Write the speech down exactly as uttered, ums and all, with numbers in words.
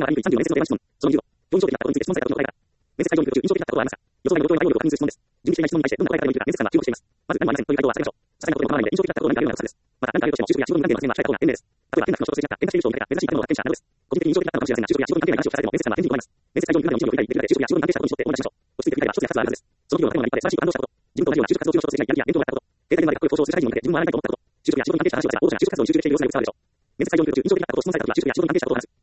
はありにくいさんじゅうの面接のテーマ質問。そのにじゅうご、上印象的なことについて質問されたことの答えから。面接会場における印象的だったことはありますか？予想外のご答えの内容力を確認する質問です。準備していない質問に対してどんな答えが出ているか面接官は注目しています。まず何もありませんという回答は避けましょう。些細なことでも構わないので印象的だったことを何か挙げるような発です。また何か挙げるとしても就職や仕事に関係の発言は控えた方が賢明です。例えば、変な服の所属していなかった、変な収入層を見られた、珍しい食べ物が転者などです。個人的に印象的だったのかもしれませんが、就職や仕事に関係ない話をされても面接官は返事に困ります。面接会場に今までの準備を振り返り、できるだけ就職や仕事に関係したことに絞って主に出しましょう。落ち着いて振り返れば一つや二つはあるはずです。その企業の建物が立派で素晴らしいと感動したこと。自分と同じような就職活動中の就職していないやりや勉強があったこと。経済現場でかっこよく放送する社会人を見て自分もあらないと思ったこと。就職や仕事に関係した話をされた保護者が就職活動に集中している様子があるでしょう。面接会場における印象的だったことを質問されたときは就職や仕事に関係したことを話す。